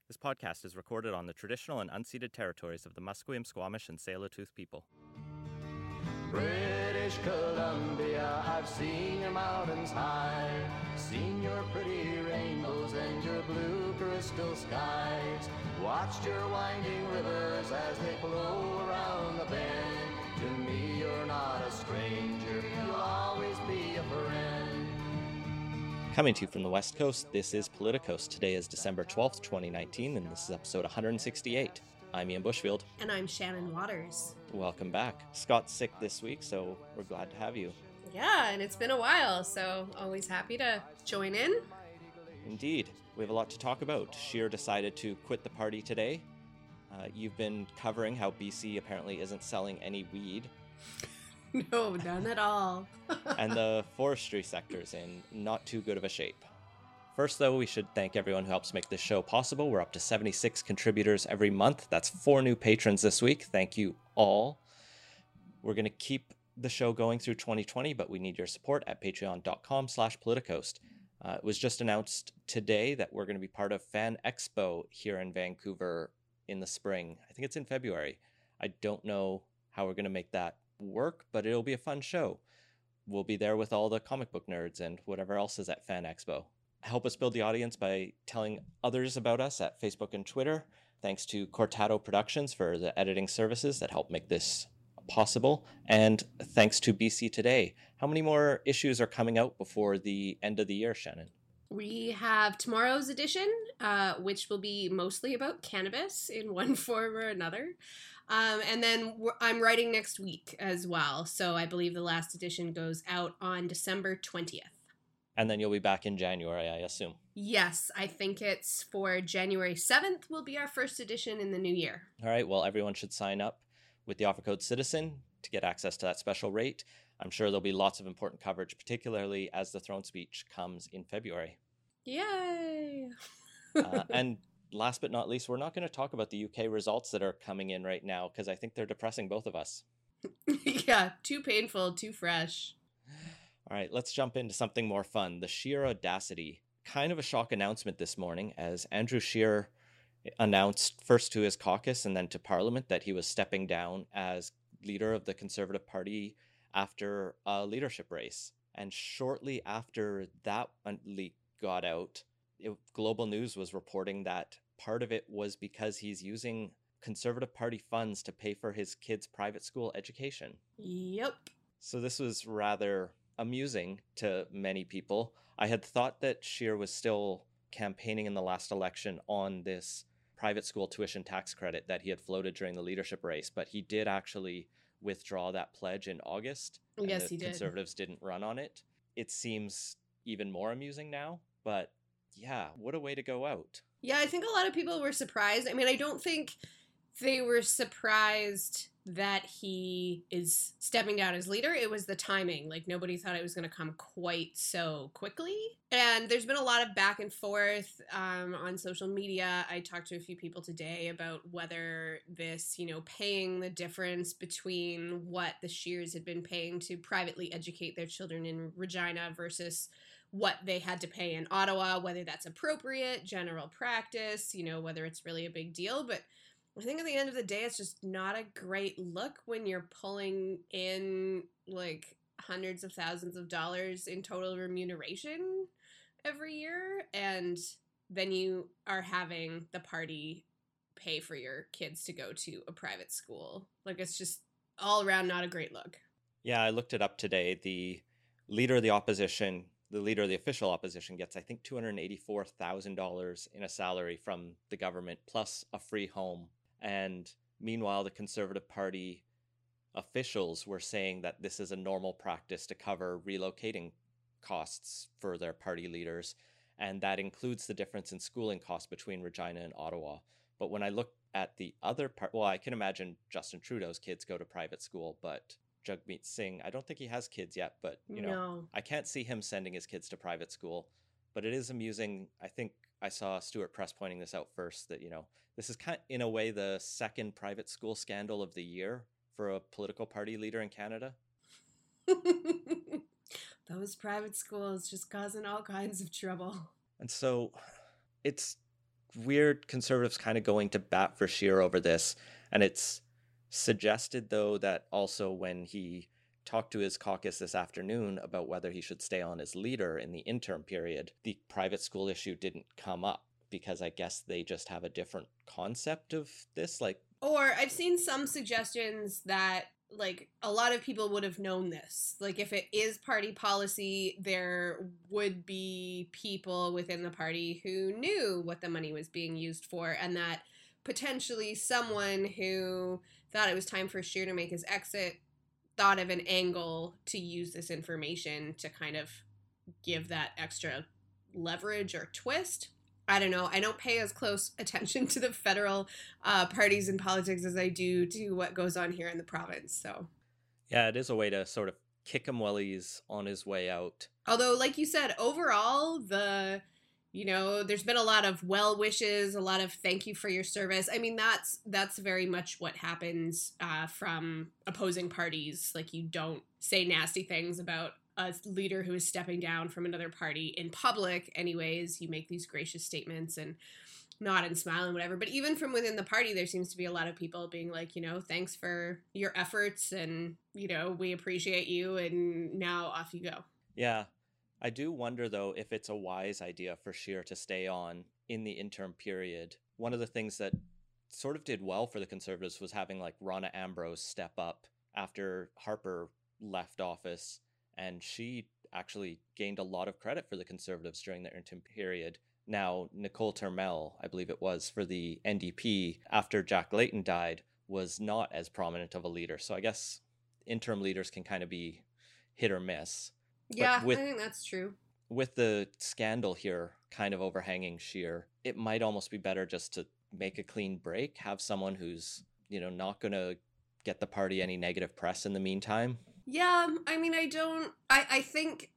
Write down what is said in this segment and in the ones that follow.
This podcast is recorded on the traditional and unceded territories of the Musqueam, Squamish, and Tsleil-Waututh people. British Columbia, I've seen your mountains high, seen your pretty rainbows and your blue crystal skies, watched your winding rivers as they flow around the bend. To me you're not a stranger, you'll always be a friend. Coming to you from the West Coast, this is Politicos. Today is December 12th, 2019, and this is episode 168. I'm Ian Bushfield. And I'm Shannon Waters. Welcome back. Scott's sick this week, so we're glad to have you. Yeah, and it's been a while, so always happy to join in. Indeed. We have a lot to talk about. Scheer decided to quit the party today. You've been covering how BC apparently isn't selling any weed. No, none at all. And the forestry sector's in not too good of a shape. First, though, we should thank everyone who helps make this show possible. We're up to 76 contributors every month. That's 4 new patrons this week. Thank you all. We're going to keep the show going through 2020, but we need your support at patreon.com/politicos. It was just announced today that we're going to be part of Fan Expo here in Vancouver in the spring. I think it's in February. I don't know how we're going to make that work, but it'll be a fun show. We'll be there with all the comic book nerds and whatever else is at Fan Expo. Help us build the audience by telling others about us at Facebook and Twitter. Thanks to Cortado Productions for the editing services that help make this possible. And thanks to BC Today. How many more issues are coming out before the end of the year, Shannon? We have tomorrow's edition, which will be mostly about cannabis in one form or another. And then I'm writing next week as well. So I believe the last edition goes out on December 20th. And then you'll be back in January, I assume. Yes, I think it's for January 7th will be our first edition in the new year. All right, well, everyone should sign up with the offer code CITIZEN to get access to that special rate. I'm sure there'll be lots of important coverage, particularly as the throne speech comes in February. Yay! And last but not least, we're not going to talk about the UK results that are coming in right now because I think they're depressing both of us. Yeah, too painful, too fresh. All right, let's jump into something more fun. The sheer audacity. Kind of a shock announcement this morning as Andrew Scheer announced first to his caucus and then to Parliament that he was stepping down as leader of the Conservative Party after a leadership race. And shortly after that leak got out, Global News was reporting that part of it was because he's using Conservative Party funds to pay for his kids' private school education. Yep. So this was rather amusing to many people. I had thought that Scheer was still campaigning in the last election on this private school tuition tax credit that he had floated during the leadership race, but he did actually withdraw that pledge in August. Yes, he did. Conservatives didn't run on it. It seems even more amusing now, but yeah, what a way to go out. Yeah, I think a lot of people were surprised. I mean, I don't think they were surprised that he is stepping down as leader. It was the timing. Like, nobody thought it was going to come quite so quickly. And there's been a lot of back and forth on social media. I talked to a few people today about whether this, paying the difference between what the Scheers had been paying to privately educate their children in Regina versus what they had to pay in Ottawa, whether that's appropriate, general practice, whether it's really a big deal. But I think at the end of the day, it's just not a great look when you're pulling in like hundreds of thousands of dollars in total remuneration every year. And then you are having the party pay for your kids to go to a private school. Like, it's just all around not a great look. Yeah, I looked it up today. The leader of the opposition, the leader of the official opposition gets, I think, $284,000 in a salary from the government, plus a free home. And meanwhile, the Conservative Party officials were saying that this is a normal practice to cover relocating costs for their party leaders. And that includes the difference in schooling costs between Regina and Ottawa. But when I look at the other part, well, I can imagine Justin Trudeau's kids go to private school, but Jagmeet Singh, I don't think he has kids yet, but, No. I can't see him sending his kids to private school. But it is amusing. I think I saw Stuart Press pointing this out first, that, this is kind of, in a way, the second private school scandal of the year for a political party leader in Canada. Those private schools just causing all kinds of trouble. And so it's weird Conservatives kind of going to bat for Scheer over this. And it's suggested, though, that also when he talked to his caucus this afternoon about whether he should stay on as leader in the interim period, the private school issue didn't come up because I guess they just have a different concept of this. Like, or I've seen some suggestions that like a lot of people would have known this. Like if it is party policy, there would be people within the party who knew what the money was being used for, and that potentially someone who thought it was time for Scheer to make his exit thought of an angle to use this information to kind of give that extra leverage or twist. I don't know. I don't pay as close attention to the federal parties and politics as I do to what goes on here in the province. So, yeah, it is a way to sort of kick him while he's on his way out. Although, like you said, overall, there's been a lot of well wishes, a lot of thank you for your service. I mean, that's very much what happens from opposing parties. Like, you don't say nasty things about a leader who is stepping down from another party in public. Anyways, you make these gracious statements and nod and smile and whatever. But even from within the party, there seems to be a lot of people being like, thanks for your efforts and, we appreciate you and now off you go. Yeah. I do wonder, though, if it's a wise idea for Scheer to stay on in the interim period. One of the things that sort of did well for the Conservatives was having like Rona Ambrose step up after Harper left office. And she actually gained a lot of credit for the Conservatives during the interim period. Now, Nicole Turmel, I believe it was, for the NDP, after Jack Layton died, was not as prominent of a leader. So I guess interim leaders can kind of be hit or miss. Yeah, I think that's true. With the scandal here kind of overhanging Scheer, it might almost be better just to make a clean break, have someone who's, not going to get the party any negative press in the meantime. Yeah, I mean, I think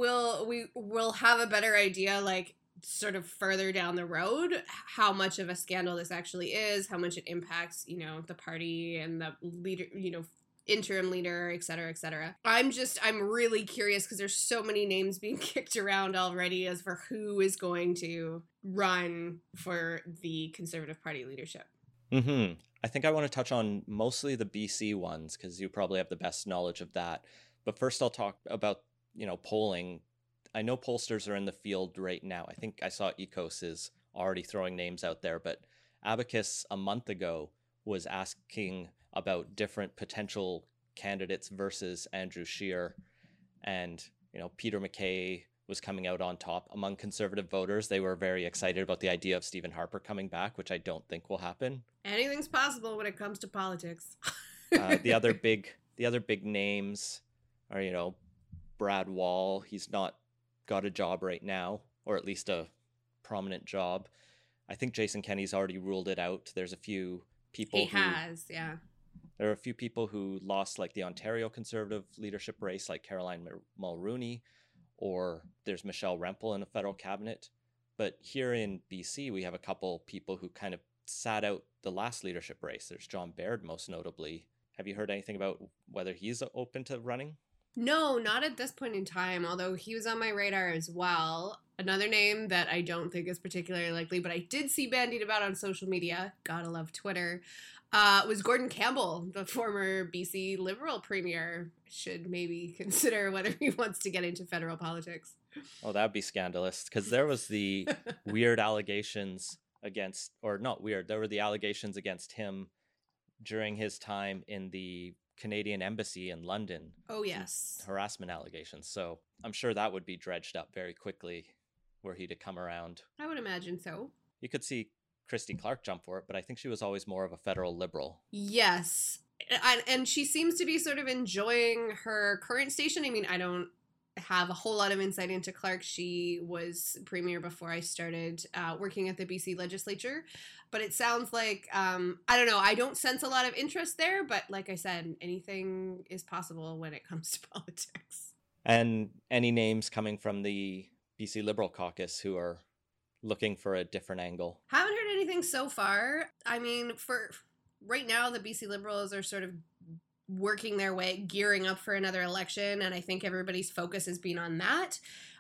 we'll have a better idea, like, sort of further down the road, how much of a scandal this actually is, how much it impacts, the party and the leader, interim leader, et cetera, et cetera. I'm really curious because there's so many names being kicked around already as for who is going to run for the Conservative Party leadership. Mm-hmm. I think I want to touch on mostly the BC ones because you probably have the best knowledge of that. But first I'll talk about, polling. I know pollsters are in the field right now. I think I saw Ecos is already throwing names out there, but Abacus a month ago was asking about different potential candidates versus Andrew Scheer. And, Peter MacKay was coming out on top. Among Conservative voters, they were very excited about the idea of Stephen Harper coming back, which I don't think will happen. Anything's possible when it comes to politics. The other big names are, Brad Wall. He's not got a job right now, or at least a prominent job. I think Jason Kenney's already ruled it out. There's a few people yeah. There are a few people who lost like the Ontario Conservative leadership race, like Caroline Mulrooney, or there's Michelle Rempel in a federal cabinet. But here in BC, we have a couple people who kind of sat out the last leadership race. There's John Baird, most notably. Have you heard anything about whether he's open to running? No, not at this point in time, although he was on my radar as well. Another name that I don't think is particularly likely, but I did see bandied about on social media, gotta love Twitter, was Gordon Campbell, the former BC Liberal Premier. Should maybe consider whether he wants to get into federal politics. Oh, that would be scandalous, because there was the weird allegations against, or not weird, there were the allegations against him during his time in the Canadian Embassy in London. Oh, yes. Harassment allegations. So I'm sure that would be dredged up very quickly were he to come around. I would imagine so. You could see Christy Clark jump for it, but I think she was always more of a federal liberal. Yes. And she seems to be sort of enjoying her current station. I mean, I don't have a whole lot of insight into Clark. She was premier before I started working at the BC legislature. But it sounds like, I don't know, I don't sense a lot of interest there. But like I said, anything is possible when it comes to politics. And any names coming from the BC Liberal caucus who are looking for a different angle? Haven't heard anything so far. I mean, for right now, the BC Liberals are sort of working their way, gearing up for another election, and I think everybody's focus has been on that.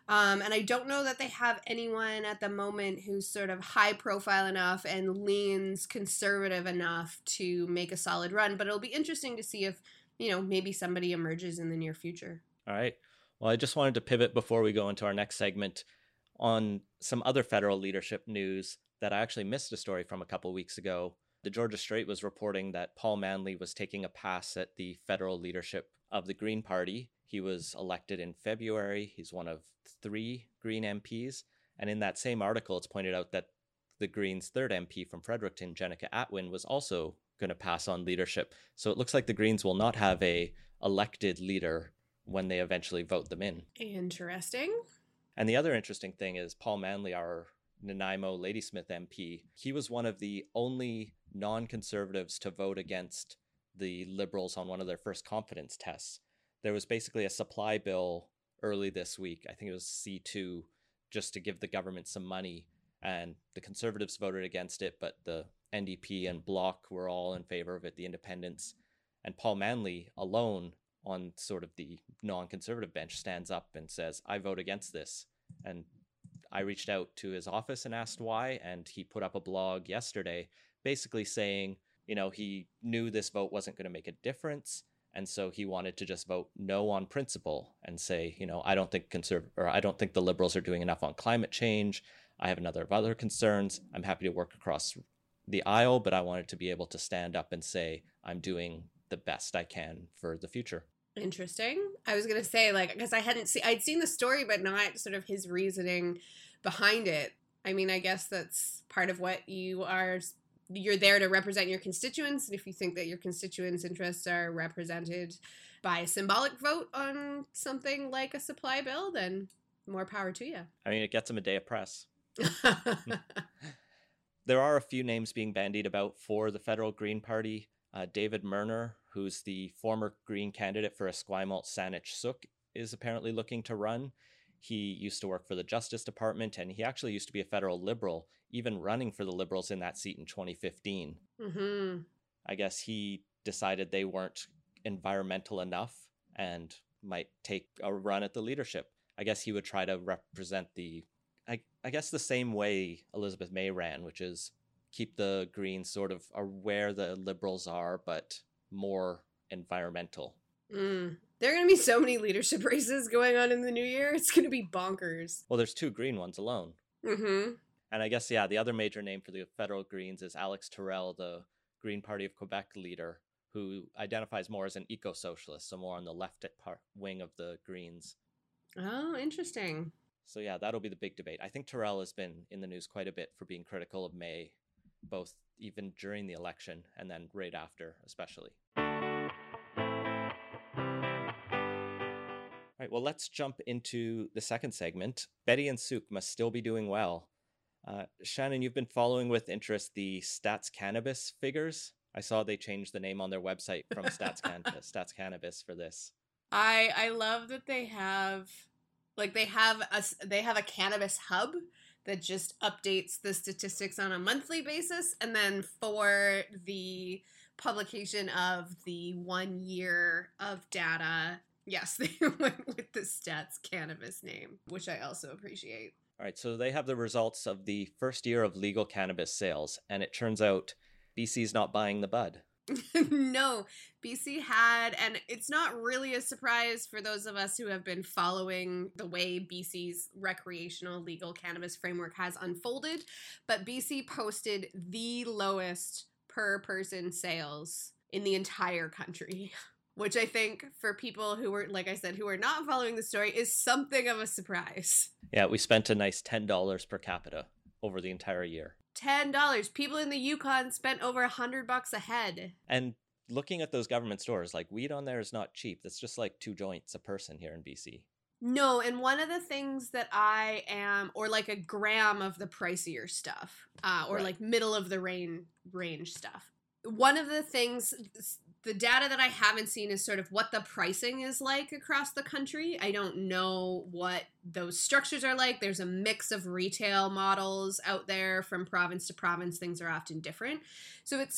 And I don't know that they have anyone at the moment who's sort of high profile enough and leans conservative enough to make a solid run. But it'll be interesting to see if, maybe somebody emerges in the near future. All right. Well, I just wanted to pivot before we go into our next segment on some other federal leadership news that I actually missed a story from a couple weeks ago. The Georgia Straight was reporting that Paul Manley was taking a pass at the federal leadership of the Green Party. He was elected in February. He's one of 3 Green MPs. And in that same article, it's pointed out that the Greens' 3rd MP from Fredericton, Jenica Atwin, was also going to pass on leadership. So it looks like the Greens will not have a elected leader when they eventually vote them in. Interesting. And the other interesting thing is Paul Manley, our Nanaimo Ladysmith MP, he was one of the only non-conservatives to vote against the Liberals on one of their first confidence tests. There was basically a supply bill early this week, I think it was C2, just to give the government some money, and the Conservatives voted against it, but the NDP and Bloc were all in favor of it, the Independents. And Paul Manley alone on sort of the non-conservative bench stands up and says, I vote against this. And I reached out to his office and asked why, and he put up a blog yesterday basically saying, he knew this vote wasn't going to make a difference, and so he wanted to just vote no on principle and say, I don't think the Liberals are doing enough on climate change. I have another of other concerns. I'm happy to work across the aisle, but I wanted to be able to stand up and say I'm doing the best I can for the future. Interesting. I was going to say, because I'd seen the story, but not sort of his reasoning behind it. I mean, I guess that's part of what you're there to represent your constituents. And if you think that your constituents' interests are represented by a symbolic vote on something like a supply bill, then more power to you. I mean, it gets him a day of press. There are a few names being bandied about for the federal Green Party. David Murner, who's the former Green candidate for Esquimalt Saanich Suk, is apparently looking to run. He used to work for the Justice Department, and he actually used to be a federal Liberal, even running for the Liberals in that seat in 2015. Mm-hmm. I guess he decided they weren't environmental enough and might take a run at the leadership. I guess he would try to represent I guess the same way Elizabeth May ran, which is keep the Greens sort of where the Liberals are, but more environmental. There are going to be so many leadership races going on in the new year. It's going to be bonkers. Well, there's 2 Green ones alone. Mm-hmm. And I guess, the other major name for the federal Greens is Alex Terrell, the Green Party of Quebec leader, who identifies more as an eco-socialist, so more on the left wing of the Greens. Oh, interesting. So that'll be the big debate. I think Terrell has been in the news quite a bit for being critical of May, both even during the election and then right after, especially. All right, well, let's jump into the second segment. Betty and Suk must still be doing well. Shannon, you've been following with interest the Stats Cannabis figures. I saw they changed the name on their website from Stats Cannabis for this. I love that they have they have a cannabis hub that just updates the statistics on a monthly basis, and then for the publication of the 1 year of data, yes, they went with the Stats Cannabis name, which I also appreciate. All right, so they have the results of the first year of legal cannabis sales, and it turns out BC's not buying the bud. No, BC had, and it's not really a surprise for those of us who have been following the way BC's recreational legal cannabis framework has unfolded, but BC posted the lowest per person sales in the entire country, which I think for people who were, like I said, who are not following the story is something of a surprise. Yeah, we spent a nice $10 per capita over the entire year. $10. People in the Yukon spent over $100 a head. And looking at those government stores, weed on there is not cheap. That's just 2 joints a person here in BC. No, and one of the things that or a gram of the pricier stuff, or right. Middle of the range stuff. One of the things, the data that I haven't seen is sort of what the pricing is like across the country. I don't know what those structures are like. There's a mix of retail models out there from province to province. Things are often different. So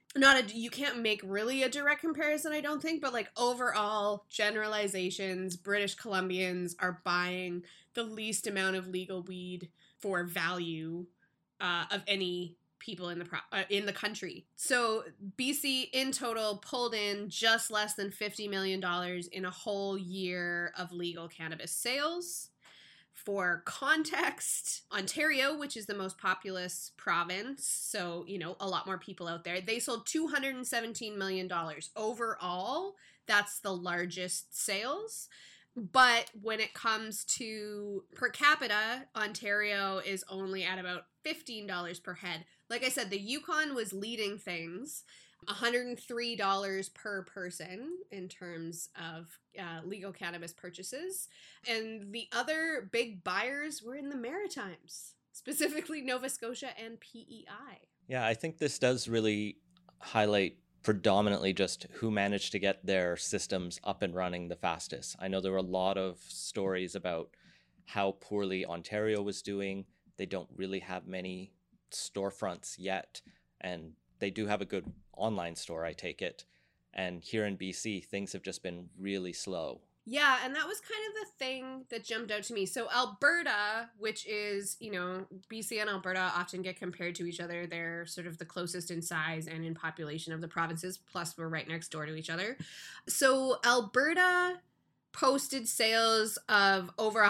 you can't make really a direct comparison, I don't think, but like overall generalizations, British Columbians are buying the least amount of legal weed for value of any people in the country. So BC in total pulled in just less than $50 million in a whole year of legal cannabis sales. For context, Ontario, which is the most populous province, so, a lot more people out there, they sold $217 million. Overall, that's the largest sales. But when it comes to per capita, Ontario is only at about $15 per head. Like I said, the Yukon was leading things. $103 per person in terms of legal cannabis purchases. And the other big buyers were in the Maritimes, specifically Nova Scotia and PEI. Yeah, I think this does really highlight predominantly just who managed to get their systems up and running the fastest. I know there were a lot of stories about how poorly Ontario was doing. They don't really have many storefronts yet, and they do have a good online store, I take it. And here in BC, things have just been really slow. Yeah, and that was kind of the thing that jumped out to me. So Alberta, which is, BC and Alberta often get compared to each other. They're sort of the closest in size and in population of the provinces, plus we're right next door to each other. So Alberta posted sales of over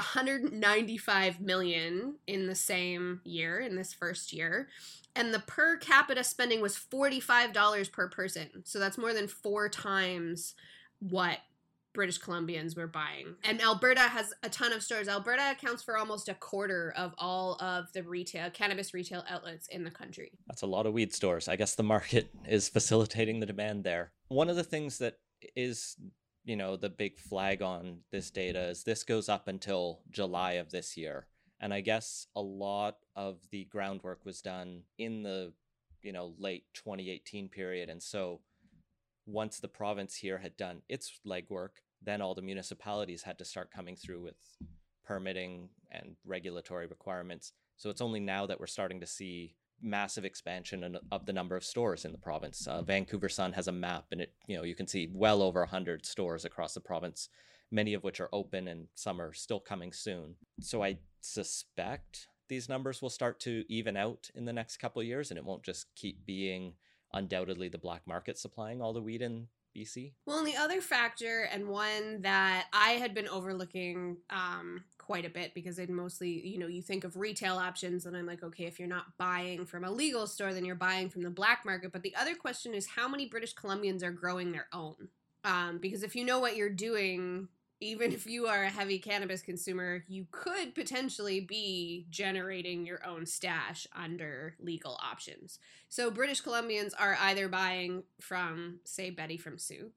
195 million in the same year, in this first year. And the per capita spending was $45 per person. So that's more than 4 times what British Columbians were buying. And Alberta has a ton of stores. Alberta accounts for almost a quarter of all of the cannabis retail outlets in the country. That's a lot of weed stores. I guess the market is facilitating the demand there. One of the things that is, the big flag on this data is this goes up until July of this year. And I guess a lot of the groundwork was done in the, late 2018 period. And so once the province here had done its legwork, then all the municipalities had to start coming through with permitting and regulatory requirements. So it's only now that we're starting to see massive expansion of the number of stores in the province. Vancouver Sun has a map, and you can see well over 100 stores across the province, many of which are open and some are still coming soon. So I suspect these numbers will start to even out in the next couple of years, and it won't just keep being undoubtedly the black market supplying all the weed in BC. Well, and the other factor, and one that I had been overlooking quite a bit, because I'd mostly, you think of retail options and I'm like, okay, if you're not buying from a legal store, then you're buying from the black market. But the other question is how many British Columbians are growing their own? Because if you know what you're doing, even if you are a heavy cannabis consumer, you could potentially be generating your own stash under legal options. So British Columbians are either buying from, say, Betty from Souk,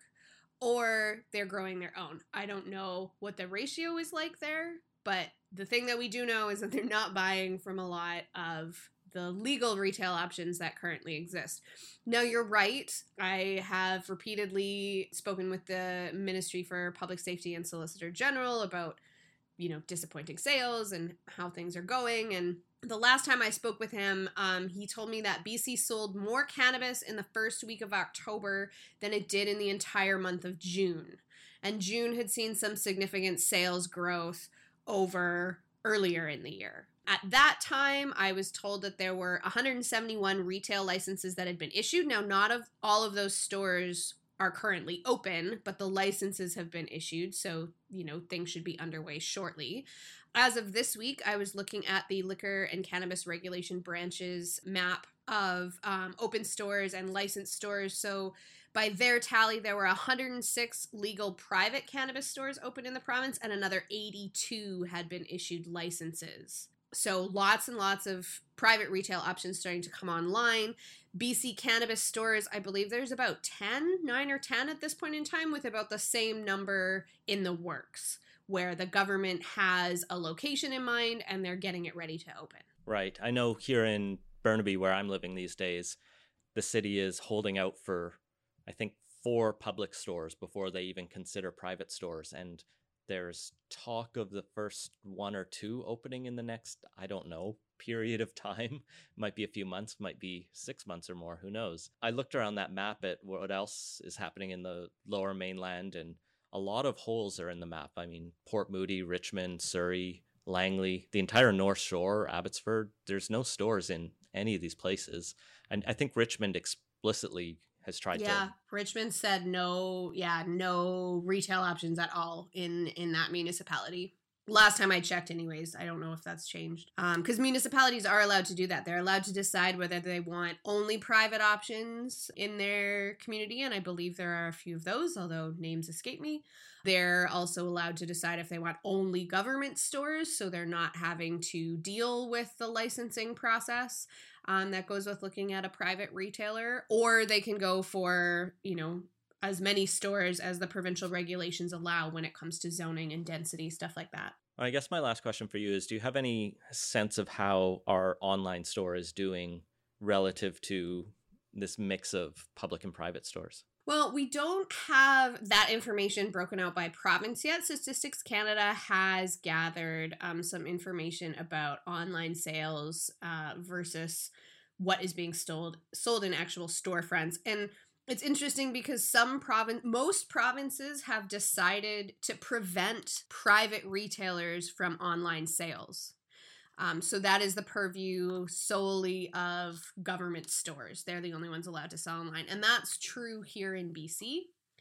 or they're growing their own. I don't know what the ratio is like there, but the thing that we do know is that they're not buying from a lot of the legal retail options that currently exist. Now, you're right. I have repeatedly spoken with the Ministry for Public Safety and Solicitor General about, disappointing sales and how things are going. And the last time I spoke with him, he told me that BC sold more cannabis in the first week of October than it did in the entire month of June. And June had seen some significant sales growth over earlier in the year. At that time, I was told that there were 171 retail licenses that had been issued. Now, not all of those stores are currently open, but the licenses have been issued, so, things should be underway shortly. As of this week, I was looking at the Liquor and Cannabis Regulation Branch's map of open stores and licensed stores. So by their tally, there were 106 legal private cannabis stores open in the province, and another 82 had been issued licenses. So lots and lots of private retail options starting to come online. BC cannabis stores, I believe there's about 9 or 10 at this point in time, with about the same number in the works, where the government has a location in mind and they're getting it ready to open. Right. I know here in Burnaby, where I'm living these days, the city is holding out for, I think, 4 public stores before they even consider private stores. And there's talk of the first 1 or 2 opening in the next, I don't know, period of time. Might be a few months, might be 6 months or more, who knows. I looked around that map at what else is happening in the lower mainland, and a lot of holes are in the map. I mean, Port Moody, Richmond, Surrey, Langley, the entire North Shore, Abbotsford, there's no stores in any of these places. And I think Richmond explicitly has tried to... Richmond said no retail options at all in that municipality. Last time I checked anyways. I don't know if that's changed. Because municipalities are allowed to do that. They're allowed to decide whether they want only private options in their community, and I believe there are a few of those, although names escape me. They're also allowed to decide if they want only government stores, so they're not having to deal with the licensing process that goes with looking at a private retailer, or they can go for, as many stores as the provincial regulations allow when it comes to zoning and density, stuff like that. I guess my last question for you is, do you have any sense of how our online store is doing relative to this mix of public and private stores? Well, we don't have that information broken out by province yet. Statistics Canada has gathered some information about online sales versus what is being sold in actual storefronts. And it's interesting because most provinces have decided to prevent private retailers from online sales. So that is the purview solely of government stores. They're the only ones allowed to sell online. And that's true here in BC.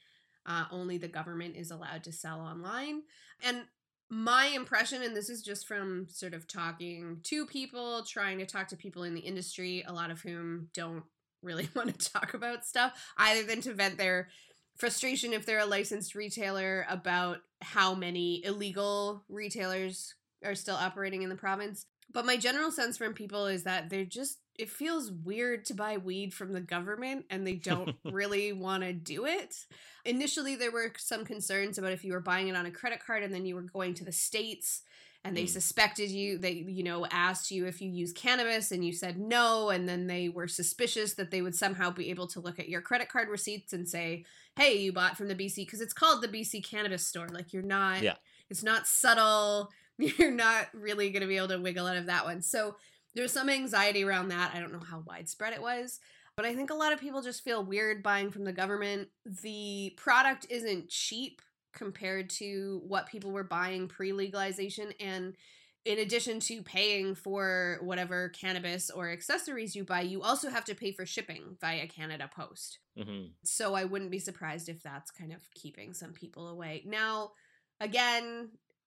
Only the government is allowed to sell online. And my impression, and this is just from sort of talking to people, trying to talk to people in the industry, a lot of whom don't really want to talk about stuff, either than to vent their frustration if they're a licensed retailer about how many illegal retailers are still operating in the province. But my general sense from people is that it feels weird to buy weed from the government and they don't really want to do it. Initially, there were some concerns about if you were buying it on a credit card and then you were going to the States and they suspected you, they, asked you if you use cannabis and you said no, and then they were suspicious that they would somehow be able to look at your credit card receipts and say, hey, you bought from the BC, because it's called the BC Cannabis Store. Like, it's not subtle. You're not really going to be able to wiggle out of that one. So there's some anxiety around that. I don't know how widespread it was, but I think a lot of people just feel weird buying from the government. The product isn't cheap compared to what people were buying pre-legalization. And in addition to paying for whatever cannabis or accessories you buy, you also have to pay for shipping via Canada Post. Mm-hmm. So I wouldn't be surprised if that's kind of keeping some people away. Now, again,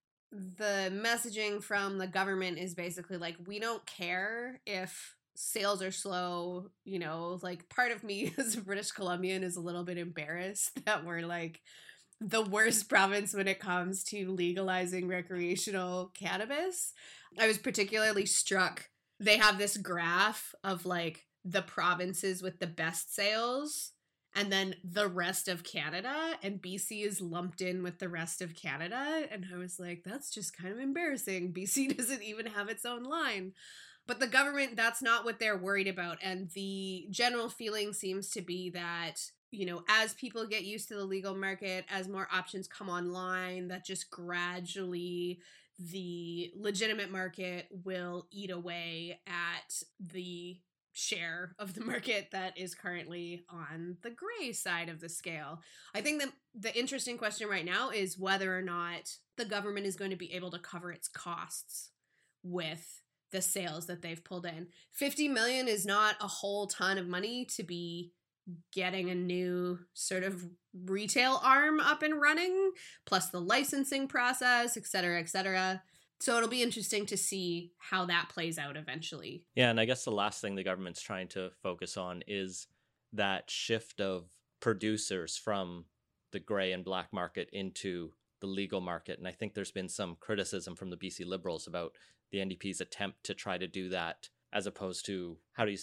the messaging from the government is basically like, we don't care if sales are slow. Part of me as a British Columbian is a little bit embarrassed that we're like the worst province when it comes to legalizing recreational cannabis. I was particularly struck. They have this graph of like the provinces with the best sales and then the rest of Canada, and BC is lumped in with the rest of Canada. And I was like, that's just kind of embarrassing. BC doesn't even have its own line. But the government, that's not what they're worried about. And the general feeling seems to be that, as people get used to the legal market, as more options come online, that just gradually the legitimate market will eat away at the share of the market that is currently on the gray side of the scale. I think that the interesting question right now is whether or not the government is going to be able to cover its costs with the sales that they've pulled in. 50 million is not a whole ton of money to be getting a new sort of retail arm up and running, plus the licensing process, et cetera, et cetera. So it'll be interesting to see how that plays out eventually. Yeah, and I guess the last thing the government's trying to focus on is that shift of producers from the gray and black market into the legal market. And I think there's been some criticism from the BC Liberals about the NDP's attempt to try to do that, as opposed to,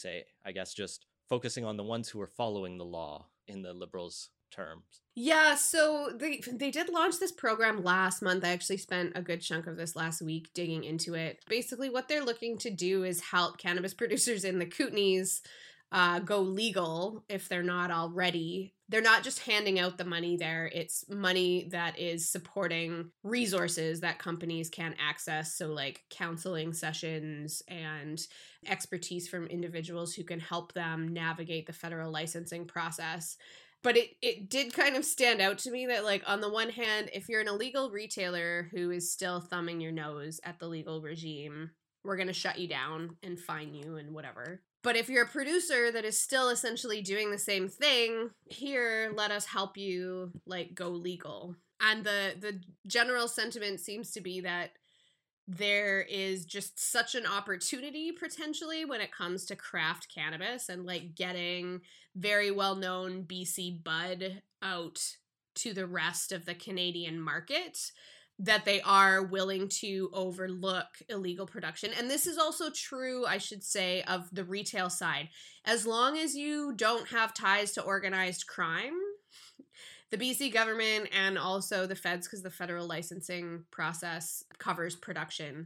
just focusing on the ones who are following the law in the Liberals' terms. Yeah, so they did launch this program last month. I actually spent a good chunk of this last week digging into it. Basically, what they're looking to do is help cannabis producers in the Kootenays go legal if they're not already. They're not just handing out the money there. It's money that is supporting resources that companies can access. So like counseling sessions and expertise from individuals who can help them navigate the federal licensing process. But it did kind of stand out to me that, like, on the one hand, if you're an illegal retailer who is still thumbing your nose at the legal regime, we're going to shut you down and fine you and whatever. But if you're a producer that is still essentially doing the same thing, here, let us help you, like, go legal. And the general sentiment seems to be that there is just such an opportunity potentially when it comes to craft cannabis and like getting very well-known BC bud out to the rest of the Canadian market that they are willing to overlook illegal production. And this is also true, I should say, of the retail side. As long as you don't have ties to organized crime, the BC government and also the feds, because the federal licensing process covers production,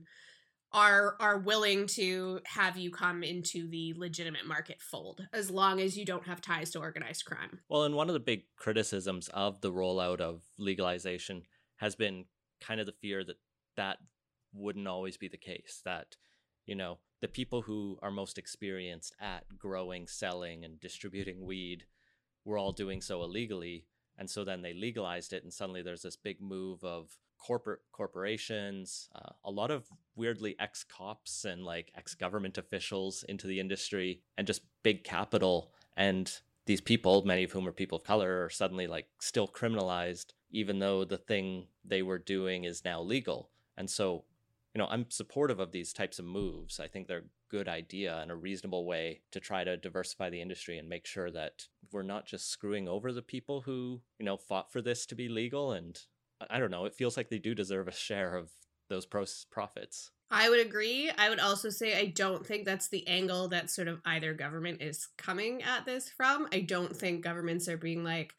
are willing to have you come into the legitimate market fold as long as you don't have ties to organized crime. Well, and one of the big criticisms of the rollout of legalization has been kind of the fear that that wouldn't always be the case, that, you know, the people who are most experienced at growing, selling, and distributing weed were all doing so illegally. And so then they legalized it, and suddenly there's this big move of corporations, a lot of weirdly ex-cops and like ex-government officials into the industry, and just big capital. And these people, many of whom are people of color, are suddenly like still criminalized, even though the thing they were doing is now legal. And so, you know, I'm supportive of these types of moves. I think they're a good idea and a reasonable way to try to diversify the industry and make sure that we're not just screwing over the people who, you know, fought for this to be legal. And I don't know, it feels like they do deserve a share of those profits. I would agree. I would also say I don't think that's the angle that sort of either government is coming at this from. I don't think governments are being like,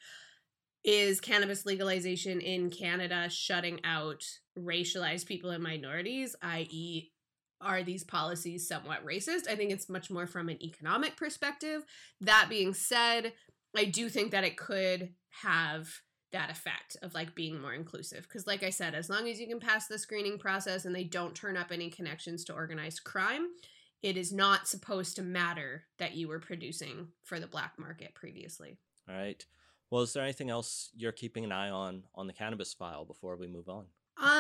is cannabis legalization in Canada shutting out racialized people and minorities, i.e., are these policies somewhat racist? I think it's much more from an economic perspective. That being said, I do think that it could have that effect of like being more inclusive. Because like I said, as long as you can pass the screening process and they don't turn up any connections to organized crime, it is not supposed to matter that you were producing for the black market previously. All right. Well, is there anything else you're keeping an eye on the cannabis file before we move on?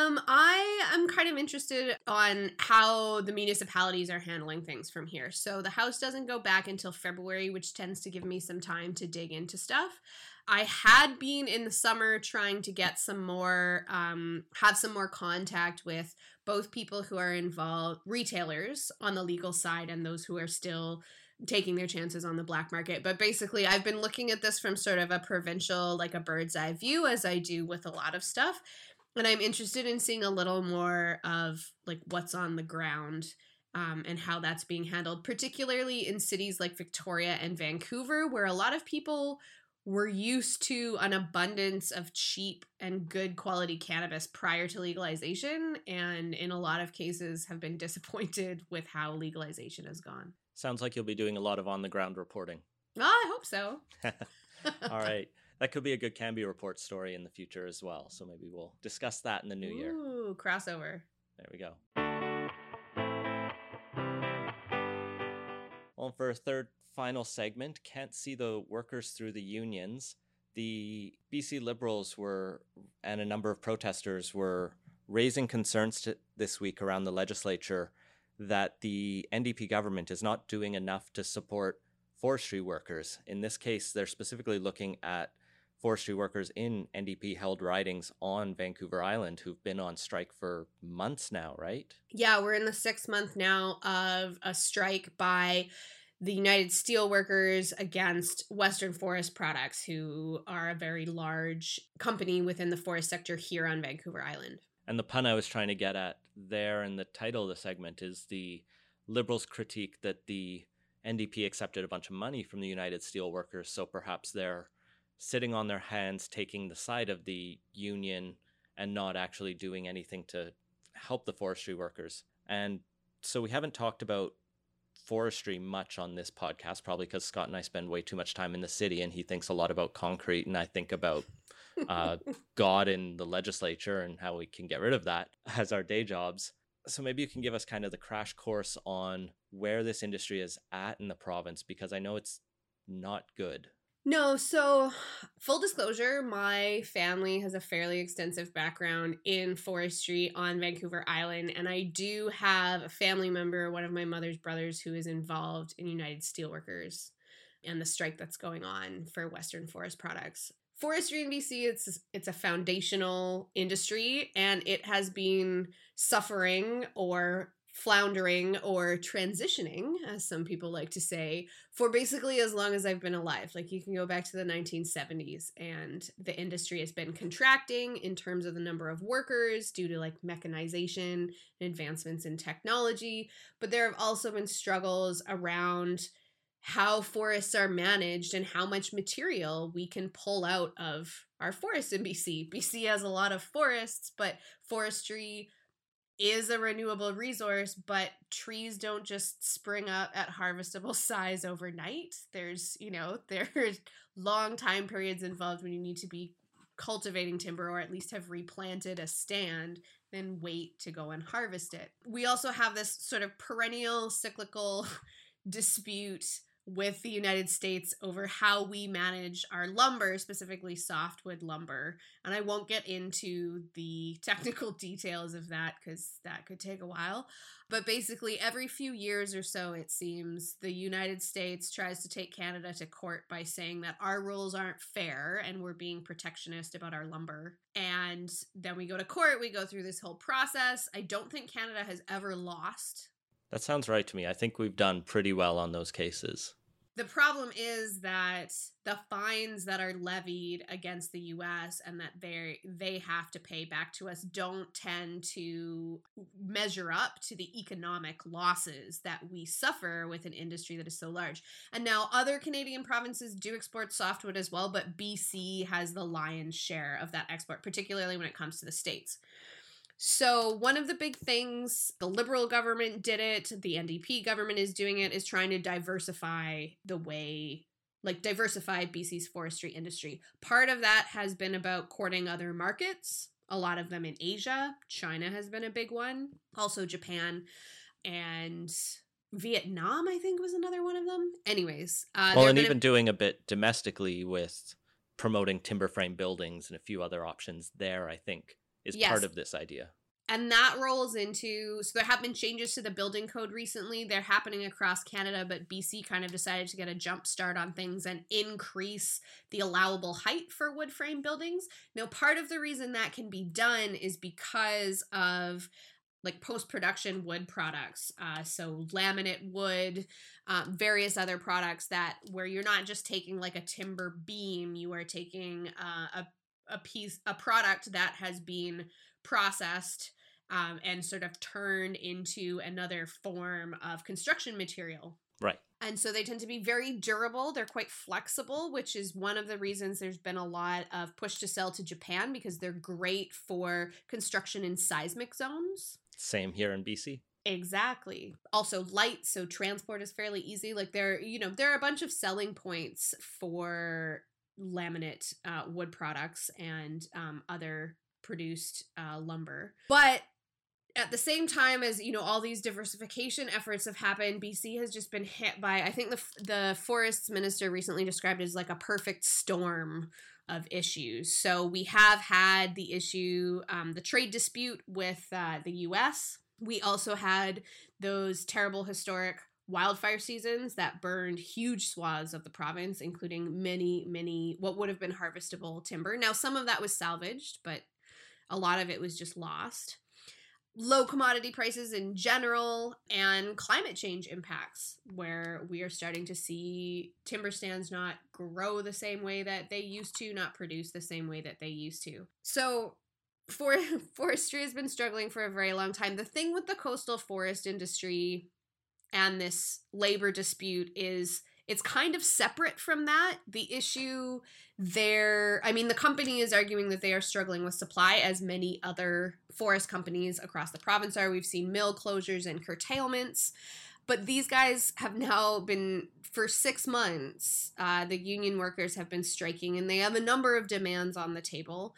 I am kind of interested on how the municipalities are handling things from here. So the House doesn't go back until February, which tends to give me some time to dig into stuff. I had been in the summer trying to get some more, have some more contact with both people who are involved, retailers on the legal side, and those who are still taking their chances on the black market. But basically, I've been looking at this from sort of a provincial, like a bird's eye view, as I do with a lot of stuff. And I'm interested in seeing a little more of like what's on the ground and how that's being handled, particularly in cities like Victoria and Vancouver, where a lot of people were used to an abundance of cheap and good quality cannabis prior to legalization, and in a lot of cases have been disappointed with how legalization has gone. Sounds like you'll be doing a lot of on-the-ground reporting. Well, I hope so. All right. That could be a good Cambie Report story in the future as well. So maybe we'll discuss that in the new year. Ooh, crossover. There we go. Well, for a third final segment, can't see the workers through the unions. The BC Liberals and a number of protesters were raising concerns this week around the legislature that the NDP government is not doing enough to support forestry workers. In this case, they're specifically looking at forestry workers in NDP-held ridings on Vancouver Island who've been on strike for months now, right? Yeah, we're in the 6th month now of a strike by the United Steelworkers against Western Forest Products, who are a very large company within the forest sector here on Vancouver Island. And the pun I was trying to get at there in the title of the segment is the Liberals' critique that the NDP accepted a bunch of money from the United Steelworkers, so perhaps they're sitting on their hands, taking the side of the union and not actually doing anything to help the forestry workers. And so we haven't talked about forestry much on this podcast, probably because Scott and I spend way too much time in the city, and he thinks a lot about concrete, and I think about God in the legislature and how we can get rid of that as our day jobs. So maybe you can give us kind of the crash course on where this industry is at in the province, because I know it's not good. No, so full disclosure, my family has a fairly extensive background in forestry on Vancouver Island, and I do have a family member, one of my mother's brothers, who is involved in United Steelworkers and the strike that's going on for Western Forest Products. Forestry in BC, it's a foundational industry, and it has been suffering or floundering or transitioning, as some people like to say, for basically as long as I've been alive. Like, you can go back to the 1970s, and the industry has been contracting in terms of the number of workers due to like mechanization and advancements in technology. But there have also been struggles around how forests are managed and how much material we can pull out of our forests in BC. BC has a lot of forests, but forestry is a renewable resource, but trees don't just spring up at harvestable size overnight. There's long time periods involved when you need to be cultivating timber, or at least have replanted a stand, then wait to go and harvest it. We also have this sort of perennial cyclical dispute with the United States over how we manage our lumber, specifically softwood lumber. And I won't get into the technical details of that because that could take a while. But basically, every few years or so, it seems, the United States tries to take Canada to court by saying that our rules aren't fair and we're being protectionist about our lumber. And then we go to court, we go through this whole process. I don't think Canada has ever lost. That sounds right to me. I think we've done pretty well on those cases. The problem is that the fines that are levied against the U.S. and that they have to pay back to us don't tend to measure up to the economic losses that we suffer with an industry that is so large. And now other Canadian provinces do export softwood as well, but BC has the lion's share of that export, particularly when it comes to the States. So one of the big things, the Liberal government did it, the NDP government is doing it, is trying to diversify BC's forestry industry. Part of that has been about courting other markets, a lot of them in Asia. China has been a big one. Also Japan and Vietnam, I think, was another one of them. Anyways. And even doing a bit domestically with promoting timber frame buildings and a few other options there, I think, is part of this idea. And that rolls into, so there have been changes to the building code recently. They're happening across Canada, but BC kind of decided to get a jump start on things and increase the allowable height for wood frame buildings. Now, part of the reason that can be done is because of like post-production wood products. So laminate wood, various other products where you're not just taking like a timber beam, you are taking a product that has been processed and sort of turned into another form of construction material. Right. And so they tend to be very durable. They're quite flexible, which is one of the reasons there's been a lot of push to sell to Japan, because they're great for construction in seismic zones. Same here in BC. Exactly. Also light, so transport is fairly easy. Like there are a bunch of selling points for laminate wood products and other produced lumber. But at the same time as, all these diversification efforts have happened, BC has just been hit by, I think the forests minister recently described it as like a perfect storm of issues. So we have had the issue, the trade dispute with the US. We also had those terrible historic wildfire seasons that burned huge swaths of the province, including many what would have been harvestable timber. Now, some of that was salvaged, but a lot of it was just lost. Low commodity prices in general, and climate change impacts, where we are starting to see timber stands not grow the same way that they used to, not produce the same way that they used to. So forestry has been struggling for a very long time. The thing with the coastal forest industry and this labor dispute is it's kind of separate from that. The issue there, the company is arguing that they are struggling with supply, as many other forest companies across the province are. We've seen mill closures and curtailments. But these guys have now been, for 6 months, the union workers have been striking, and they have a number of demands on the table.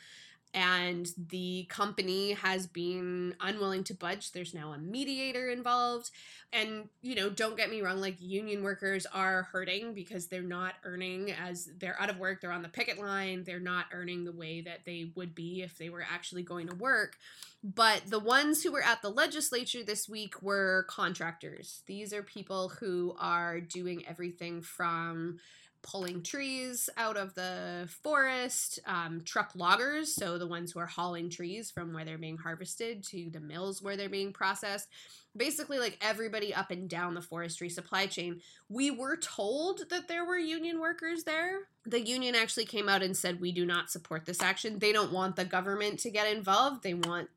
And the company has been unwilling to budge. There's now a mediator involved. And, don't get me wrong, like, union workers are hurting because they're not earning, as they're out of work. They're on the picket line. They're not earning the way that they would be if they were actually going to work. But the ones who were at the legislature this week were contractors. These are people who are doing everything from pulling trees out of the forest, truck loggers, so the ones who are hauling trees from where they're being harvested to the mills where they're being processed. Basically, like, everybody up and down the forestry supply chain. We were told that there were union workers there. The union actually came out and said, we do not support this action. They don't want the government to get involved. They want,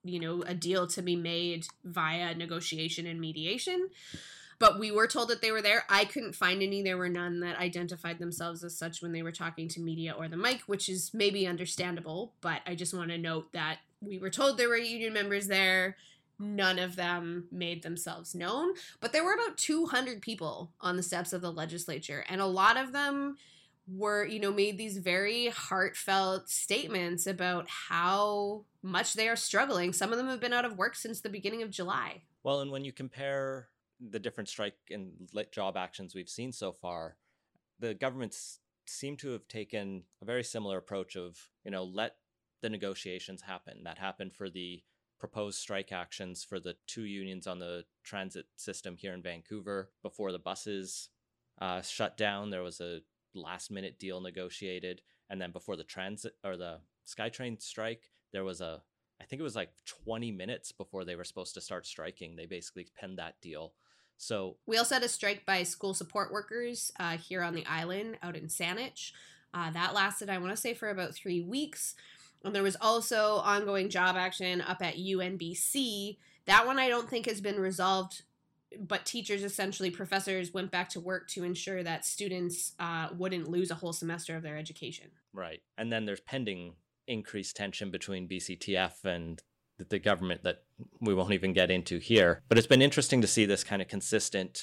a deal to be made via negotiation and mediation. But we were told that they were there. I couldn't find any. There were none that identified themselves as such when they were talking to media or the mic, which is maybe understandable. But I just want to note that we were told there were union members there. None of them made themselves known. But there were about 200 people on the steps of the legislature. And a lot of them were, made these very heartfelt statements about how much they are struggling. Some of them have been out of work since the beginning of July. Well, and when you compare the different strike and job actions we've seen so far, the governments seem to have taken a very similar approach of, let the negotiations happen. That happened for the proposed strike actions for the 2 unions on the transit system here in Vancouver. Before the buses shut down, there was a last-minute deal negotiated. And then before the transit or the SkyTrain strike, there was I think it was like 20 minutes before they were supposed to start striking. They basically penned that deal. So we also had a strike by school support workers here on the island out in Saanich. That lasted, I want to say, for about 3 weeks. And there was also ongoing job action up at UNBC. That one I don't think has been resolved, but teachers, essentially professors, went back to work to ensure that students wouldn't lose a whole semester of their education. Right. And then there's pending increased tension between BCTF and the government that we won't even get into here. But it's been interesting to see this kind of consistent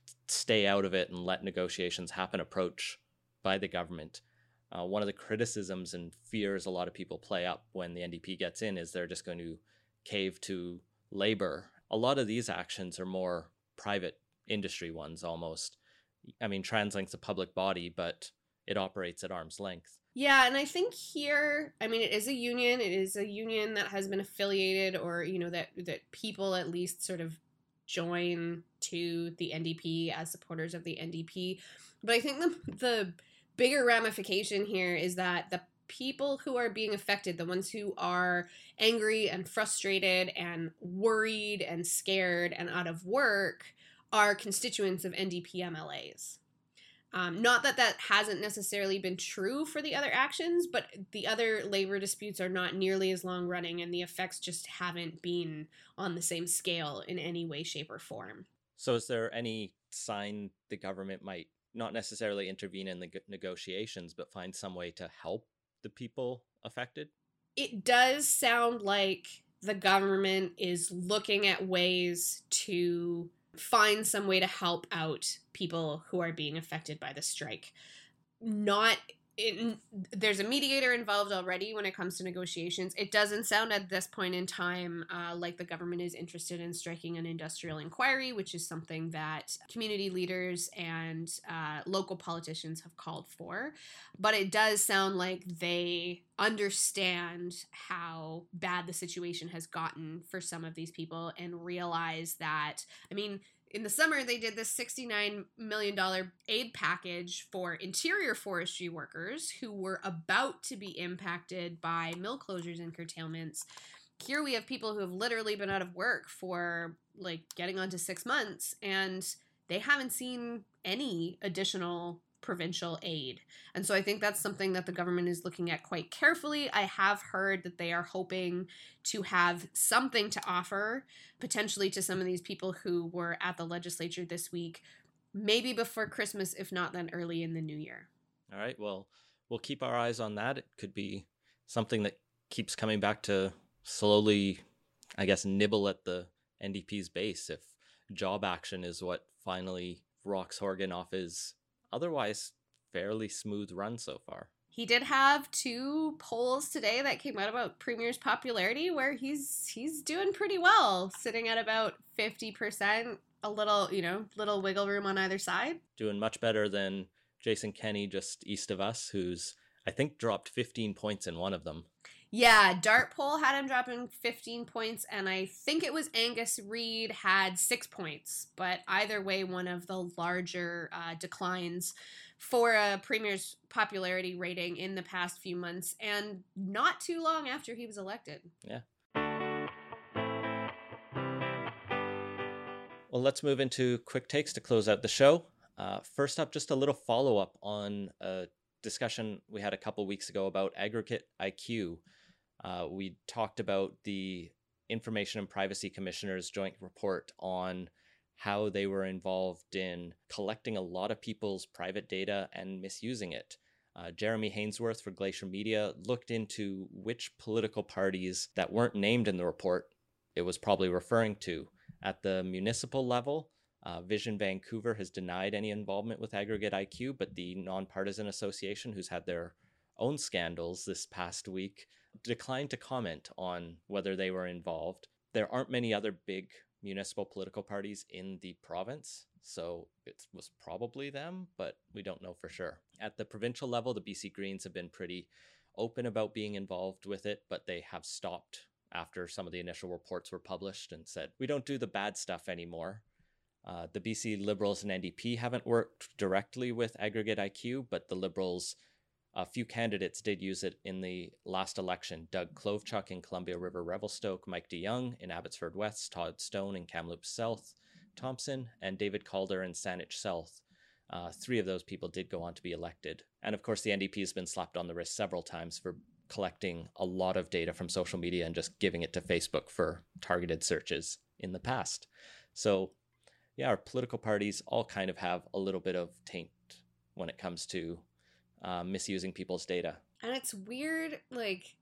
stay out of it and let negotiations happen approach by the government. One of the criticisms and fears a lot of people play up when the NDP gets in is they're just going to cave to labor. A lot of these actions are more private industry ones almost. I mean, TransLink's a public body, but it operates at arm's length. Yeah, and I think here, I mean, it is a union. It is a union that has been affiliated, or, that people at least sort of join to the NDP as supporters of the NDP. But I think the bigger ramification here is that the people who are being affected, the ones who are angry and frustrated and worried and scared and out of work, are constituents of NDP MLAs. Not that hasn't necessarily been true for the other actions, but the other labor disputes are not nearly as long running, and the effects just haven't been on the same scale in any way, shape, or form. So is there any sign the government might not necessarily intervene in the negotiations, but find some way to help the people affected? It does sound like the government is looking at ways to find some way to help out people who are being affected by the strike. There's a mediator involved already when it comes to negotiations. It doesn't sound at this point in time like the government is interested in striking an industrial inquiry, which is something that community leaders and local politicians have called for. But it does sound like they understand how bad the situation has gotten for some of these people and realize that, in the summer, they did this $69 million aid package for interior forestry workers who were about to be impacted by mill closures and curtailments. Here we have people who have literally been out of work for getting on to 6 months, and they haven't seen any additional provincial aid. And so I think that's something that the government is looking at quite carefully. I have heard that they are hoping to have something to offer potentially to some of these people who were at the legislature this week, maybe before Christmas, if not then early in the new year. All right, well, we'll keep our eyes on that. It could be something that keeps coming back to slowly, I guess, nibble at the NDP's base. job action is what finally rocks Horgan off his otherwise fairly smooth run so far. He did have 2 polls today that came out about Premier's popularity where he's doing pretty well, sitting at about 50%, a little, little wiggle room on either side. Doing much better than Jason Kenney just east of us, who's, I think, dropped 15 points in one of them. Yeah, Dart poll had him dropping 15 points, and I think it was Angus Reid had 6 points. But either way, one of the larger declines for a Premier's popularity rating in the past few months, and not too long after he was elected. Yeah. Well, let's move into quick takes to close out the show. First up, just a little follow-up on a discussion we had a couple weeks ago about aggregate IQ. We talked about the Information and Privacy Commissioner's joint report on how they were involved in collecting a lot of people's private data and misusing it. Jeremy Hainsworth for Glacier Media looked into which political parties that weren't named in the report it was probably referring to. At the municipal level, Vision Vancouver has denied any involvement with aggregate IQ, but the Nonpartisan Association, who's had their own scandals this past week, declined to comment on whether they were involved. There aren't many other big municipal political parties in the province, so it was probably them, but we don't know for sure. At the provincial level, the BC Greens have been pretty open about being involved with it, but they have stopped after some of the initial reports were published and said, we don't do the bad stuff anymore. The BC Liberals and NDP haven't worked directly with aggregate IQ, but the Liberals, a few candidates did use it in the last election. Doug Klovechuck in Columbia River Revelstoke, Mike DeYoung in Abbotsford West, Todd Stone in Kamloops South, Thompson, and David Calder in Saanich South. 3 of those people did go on to be elected. And of course, the NDP has been slapped on the wrist several times for collecting a lot of data from social media and just giving it to Facebook for targeted searches in the past. So yeah, our political parties all kind of have a little bit of taint when it comes to misusing people's data. And it's weird, like,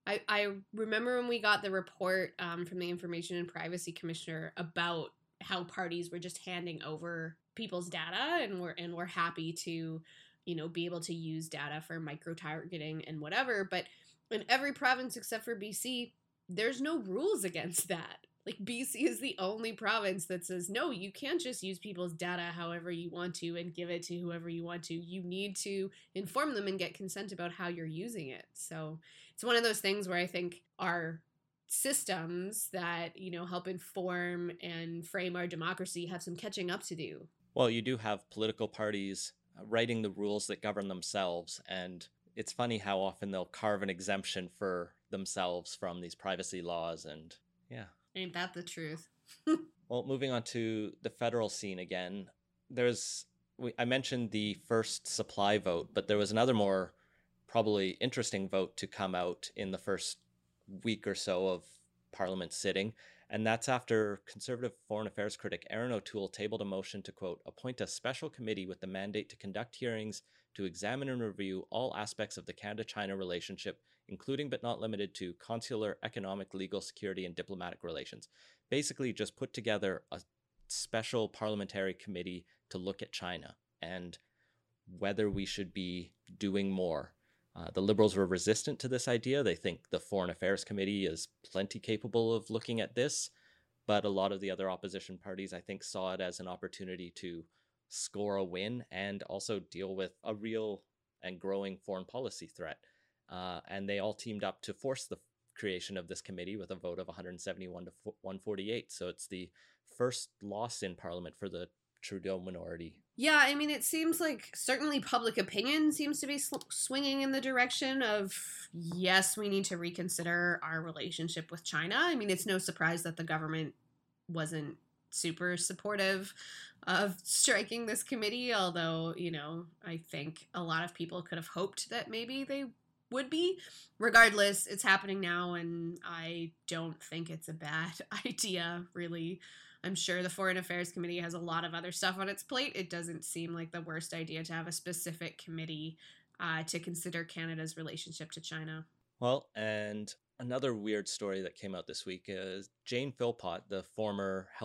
I remember when we got the report from the Information and Privacy Commissioner about how parties were just handing over people's data and we're happy to be able to use data for micro-targeting and whatever. But in every province except for BC, there's no rules against that. Like, BC is the only province that says, no, you can't just use people's data however you want to and give it to whoever you want to. You need to inform them and get consent about how you're using it. So it's one of those things where I think our systems that, help inform and frame our democracy have some catching up to do. Well, you do have political parties writing the rules that govern themselves, and it's funny how often they'll carve an exemption for themselves from these privacy laws, and yeah. Ain't that the truth? Well, moving on to the federal scene again, I mentioned the first supply vote, but there was another more probably interesting vote to come out in the first week or so of Parliament sitting, and that's after Conservative Foreign Affairs critic Erin O'Toole tabled a motion to, quote, appoint a special committee with the mandate to conduct hearings to examine and review all aspects of the Canada-China relationship, including but not limited to consular, economic, legal, security, and diplomatic relations. Basically, just put together a special parliamentary committee to look at China and whether we should be doing more. The Liberals were resistant to this idea. They think the Foreign Affairs Committee is plenty capable of looking at this, but a lot of the other opposition parties, I think, saw it as an opportunity to score a win and also deal with a real and growing foreign policy threat. And they all teamed up to force the creation of this committee with a vote of 171 to 148. So it's the first loss in Parliament for the Trudeau minority. Yeah, I mean, it seems like certainly public opinion seems to be swinging in the direction of, yes, we need to reconsider our relationship with China. I mean, it's no surprise that the government wasn't super supportive of striking this committee, although, I think a lot of people could have hoped that maybe they would be. Regardless, it's happening now, and I don't think it's a bad idea, really. I'm sure the Foreign Affairs Committee has a lot of other stuff on its plate. It doesn't seem like the worst idea to have a specific committee to consider Canada's relationship to China. Well, and another weird story that came out this week is Jane Philpott, the former health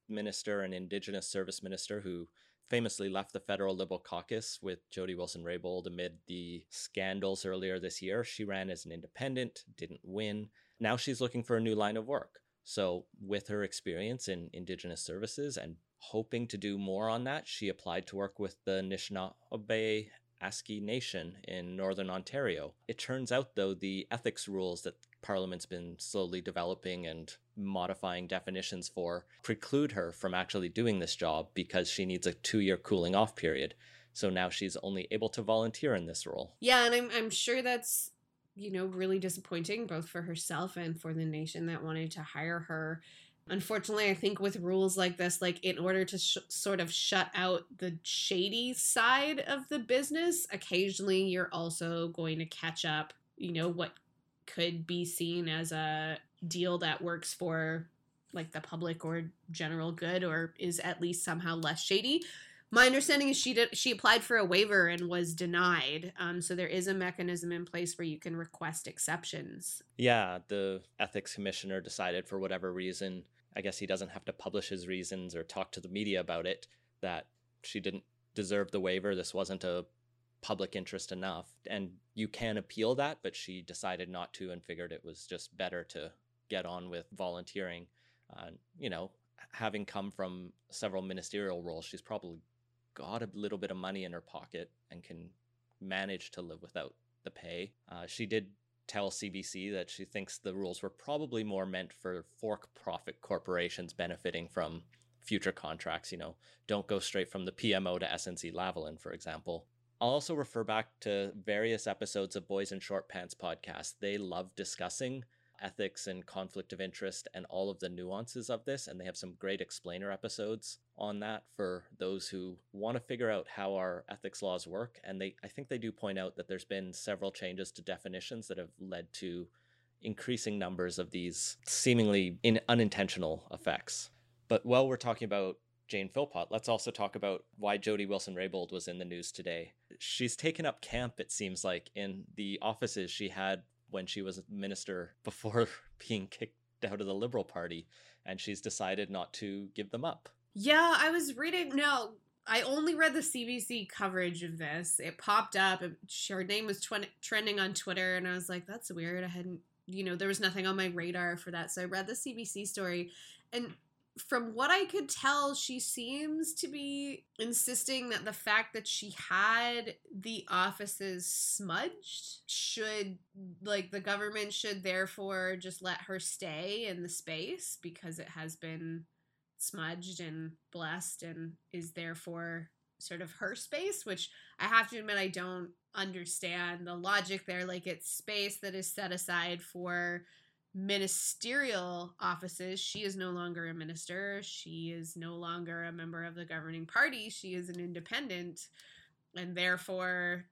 minister and Indigenous Service Minister who famously left the federal Liberal caucus with Jody Wilson-Raybould amid the scandals earlier this year. She ran as an independent, didn't win. Now she's looking for a new line of work. So with her experience in Indigenous services and hoping to do more on that, she applied to work with the Anishinaabe Aski Nation in Northern Ontario. It turns out, though, the ethics rules that Parliament's been slowly developing and modifying definitions for preclude her from actually doing this job because she needs a 2-year cooling off period. So now she's only able to volunteer in this role. Yeah, and I'm sure that's, really disappointing both for herself and for the nation that wanted to hire her. Unfortunately, I think with rules like this, like in order to sort of shut out the shady side of the business, occasionally you're also going to catch up, what could be seen as a deal that works for like the public or general good or is at least somehow less shady. My understanding is she applied for a waiver and was denied. So there is a mechanism in place where you can request exceptions. Yeah, the ethics commissioner decided for whatever reason, I guess he doesn't have to publish his reasons or talk to the media about it, that she didn't deserve the waiver. This wasn't a public interest enough. And you can appeal that, but she decided not to and figured it was just better to get on with volunteering. Having come from several ministerial roles, she's probably got a little bit of money in her pocket and can manage to live without the pay. She did tell CBC that she thinks the rules were probably more meant for for-profit corporations benefiting from future contracts. Don't go straight from the PMO to SNC-Lavalin, for example. I'll also refer back to various episodes of Boys in Short Pants podcast. They love discussing ethics and conflict of interest and all of the nuances of this, and they have some great explainer episodes on that for those who want to figure out how our ethics laws work. And I think they do point out that there's been several changes to definitions that have led to increasing numbers of these seemingly unintentional effects. But while we're talking about Jane Philpott, let's also talk about why Jody Wilson-Raybould was in the news today. She's taken up camp, it seems like, in the offices she had when she was a minister before being kicked out of the Liberal Party, and she's decided not to give them up. Yeah, I was reading, I only read the CBC coverage of this. It popped up, her name was trending on Twitter, and I was like, that's weird. I hadn't, there was nothing on my radar for that, so I read the CBC story, and from what I could tell, she seems to be insisting that the fact that she had the offices smudged the government should therefore just let her stay in the space because it has been smudged and blessed and is therefore sort of her space, which I have to admit I don't understand the logic there. Like, it's space that is set aside for ministerial offices. She is no longer a minister. She is no longer a member of the governing party. She is an independent, and therefore,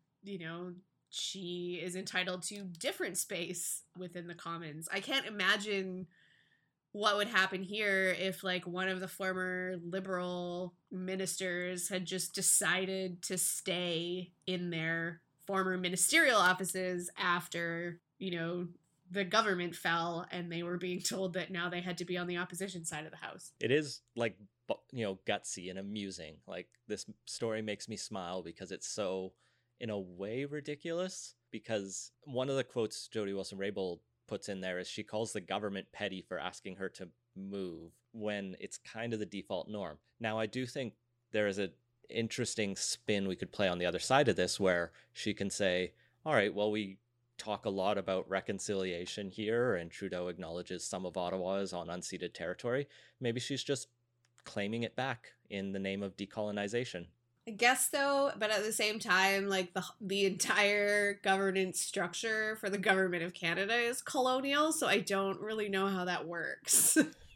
she is entitled to different space within the Commons. I can't imagine what would happen here if one of the former Liberal ministers had just decided to stay in their former ministerial offices after, the government fell and they were being told that now they had to be on the opposition side of the house. It is gutsy and amusing. This story makes me smile because it's so, in a way, ridiculous. Because one of the quotes Jody Wilson-Raybould puts in there is she calls the government petty for asking her to move when it's kind of the default norm. Now, I do think there is an interesting spin we could play on the other side of this where she can say, all right, well, we talk a lot about reconciliation here, and Trudeau acknowledges some of Ottawa is on unceded territory. Maybe she's just claiming it back in the name of decolonization. I guess so, but at the same time, the entire governance structure for the government of Canada is colonial, so I don't really know how that works.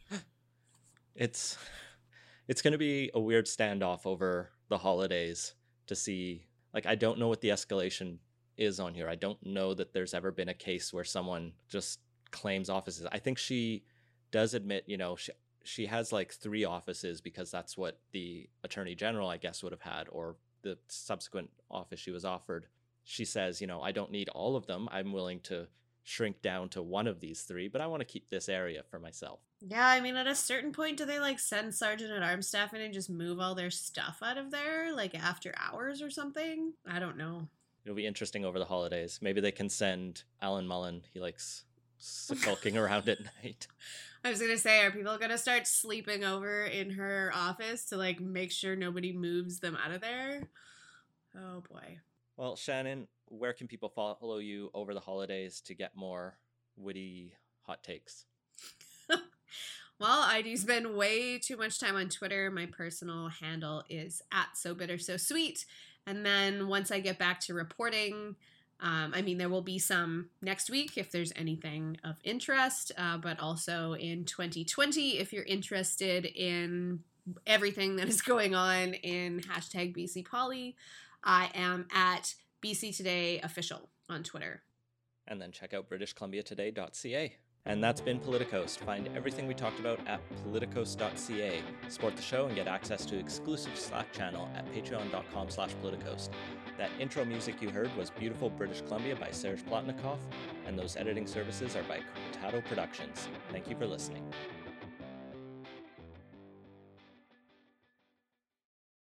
It's going to be a weird standoff over the holidays to see. I don't know what the escalation is on here. I don't know that there's ever been a case where someone just claims offices. I think she does admit, she has 3 offices because that's what the Attorney General, I guess, would have had, or the subsequent office she was offered. She says, I don't need all of them. I'm willing to shrink down to one of these three, but I want to keep this area for myself. Yeah, I mean, at a certain point, do they like send Sergeant at Arms staff in and just move all their stuff out of there, like after hours or something? I don't know. It'll be interesting over the holidays. Maybe they can send Alan Mullen. He likes skulking around at night. I was gonna say, are people gonna start sleeping over in her office to like make sure nobody moves them out of there? Oh boy. Well, Shannon, where can people follow you over the holidays to get more witty hot takes? Well, I do spend way too much time on Twitter. My personal handle is @SoBitterSoSweet. And then once I get back to reporting, there will be some next week if there's anything of interest, but also in 2020 if you're interested in everything that is going on in #BCPoly. I am at BC Today Official on Twitter. And then check out BritishColumbiaToday.ca. And that's been Politicos. Find everything we talked about at politicos.ca. Support the show and get access to exclusive Slack channel at patreon.com/politicos. That intro music you heard was Beautiful British Columbia by Serge Plotnikov, and those editing services are by Cortado Productions. Thank you for listening.